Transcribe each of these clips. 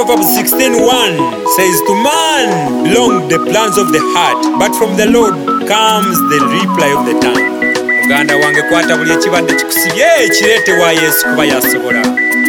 Proverbs 16:1 says, to man belong the plans of the heart, but from the Lord comes the reply of the tongue. Muganda wange kwata buli ekibadde kikusibye kireete wa Yesu kuba yasobola.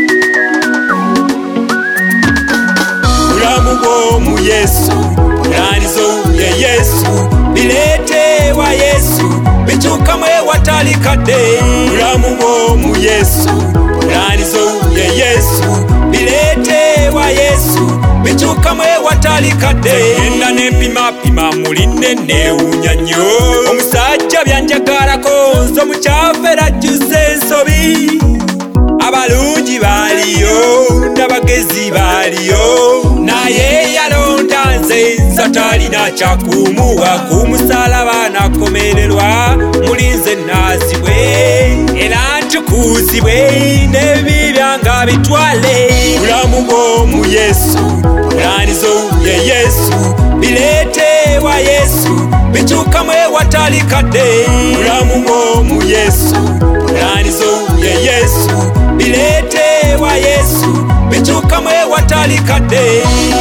Bulamu bw'omu Yesu, pulaanizo ye Yesu, bireete wa Yesu, bikyukamu ewatali kadde. Bulamu bw'omu Yesu, pulaanizo ye Yesu, bireete wa Yesu, bikyukamu ewatali kadde. Enda n'empimapima muli neewuunya nnyo. Omusajja byanjagalako nze omukyafu era ajjuza ensobi. Abalungi baaliyo n'abagezi baaliyo, naye yalonda nze talina kyakumuwa. Ku musalaba nakomererwa, mulinze naazibwe era ntukuzibwe, n'ebibi byange bitwale. Bulamu bw'omu Yesu, pulaanizo ye Yesu, bireete wa Yesu, bikyukamu ewatali kadde. Bulamu bw'omu Yesu, pulaanizo ye Yesu, bireete wa Yesu, bikyukamu ewatali kadde.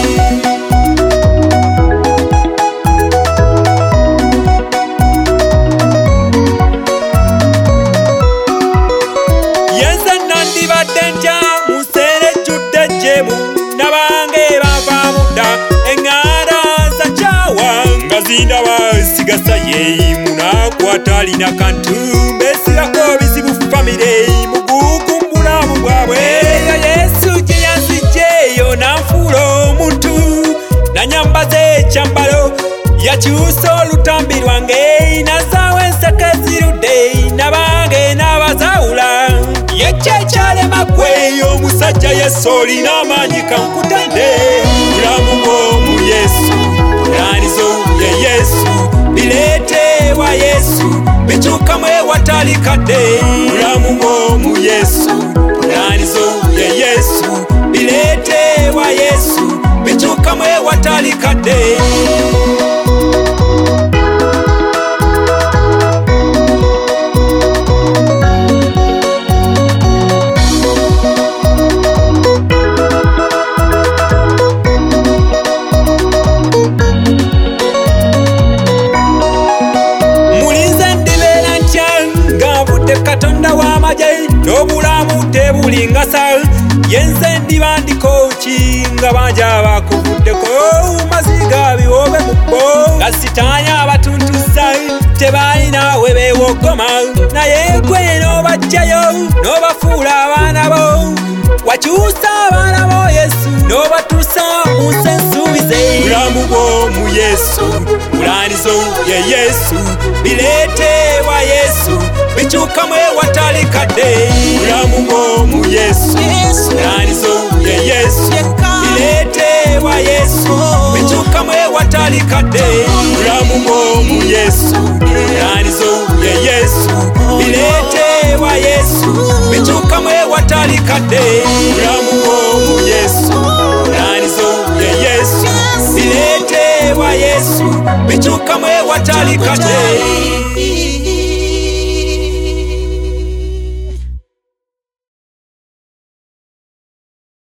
Yenze nandibadde ntya mu nseera ejjudde ejjeemu, nabange bava mudda eŋŋanda zakyawa, nga zindaba sigasa yeeyimu nakwata alina kantu, mbesigako bizibu famire mugugu mulamu bwabwe. Yesu gye yanzijjeeyo nanfuula omuntu, nanyambaza ekyambalo yakyusa olutambi lwange, nazaawo enseko ezirudde nabange n'abazaawula. Yekyekyalema gwe omusajja Yesu olina amaanyi kankutadde. Bulamu bw'omu Yesu, pulaanizo ye Yesu, bireete wa Yesu, bikyukamu ewatali kadde. Bulamu bw'omu Yesu, pulaanizo ye Yesu, bireete wa Yesu, bikyukamu ewatali kadde. Katonda w'amagye n'obulamu tebulingasa, yenze ndiba ndikoki nga banja bakuvuddeko, maziga biwobe mu bbo, nga sitaani abatuntuza tebalina we beewogoma, naye gwe n'obajjayo n'obafuula abaana bo, wakyusa abaana bo Yesu n'obatuusa mu nsi ensuubize. Bulamu bw'omu Yesu, pulaanizo ye Yesu, bireete wa Yesu, bikyukamu ewatali kadde. Bulamu bw'omu Yesu, pulaanizo ye Yesu, bireete wa Yesu, bikyukamu ewatali kadde. Bulamu bw'omu Yesu, pulaanizo ye Yesu, bireete wa Yesu, bikyukamu ewatali kadde. Bulamu bw'omu Yesu, pulaanizo ye Yesu, bireete wa Yesu, bikyukamu ewatali kadde.